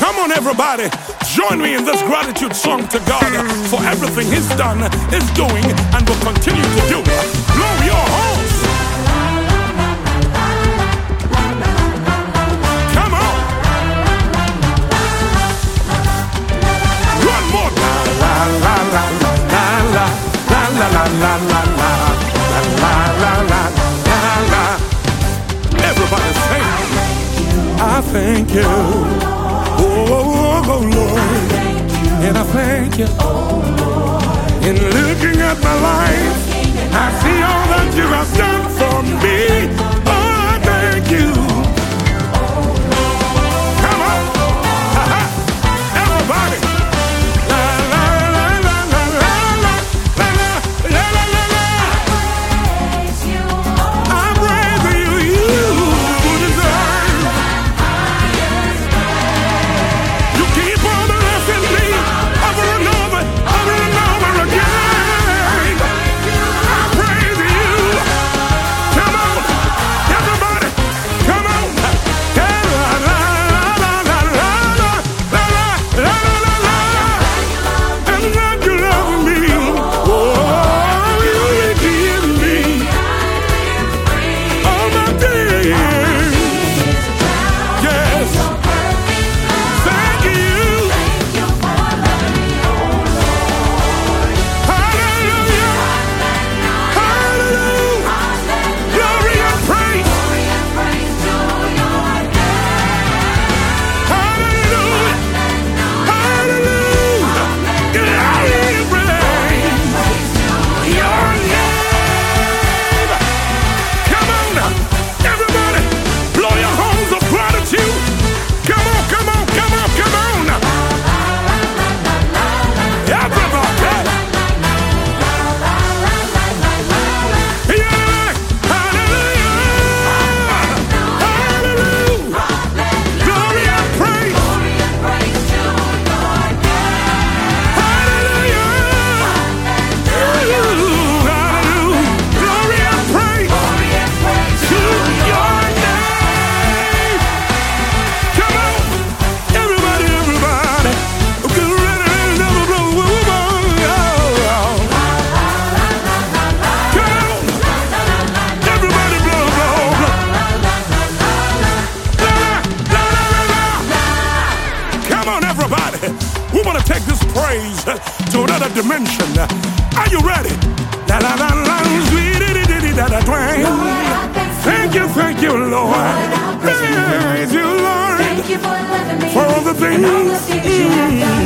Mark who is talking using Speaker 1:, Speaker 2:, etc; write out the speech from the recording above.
Speaker 1: Come on, everybody, join me in this gratitude song to God for everything He's done, is doing, and will continue to do. Blow your horns. Come on. One more. La la la la la la la la la la la la la la la la. Everybody sing. I thank you. Oh, Lord, and I thank you. In looking at my life, I see all that you have done for me. Oh, I thank you. Come on, everybody. La la la la la la la la la la la la. I'm praising you. You deserve. You keep on blessing me over and over again. I praise you. Come on, everybody, come on. La la la la la la la la la la la. And that you love me. Oh, you give me all my days. Yes. Thank you. Hallelujah. Hallelujah. Glory and praise. Hallelujah. Hallelujah. Glory and praise. Your name. Come on now. Everybody, blow your horns of gratitude. Come on, come on, come on, come on. Everybody. Yeah. Hallelujah. Hallelujah. Glory and praise. Hallelujah. Hallelujah. Glory and praise to your name. Come on. Everybody, everybody. Get ready and never blow. Come on. Everybody blow, blow, blow. La, la, la, la, la. Come on, everybody. We want to take this praise to another dimension. Are you ready? La la la la, da da twang. Thank you, Lord. Praise you, Lord,
Speaker 2: Thank you for loving me
Speaker 1: for all the
Speaker 2: and all the
Speaker 1: things.
Speaker 2: things you have done.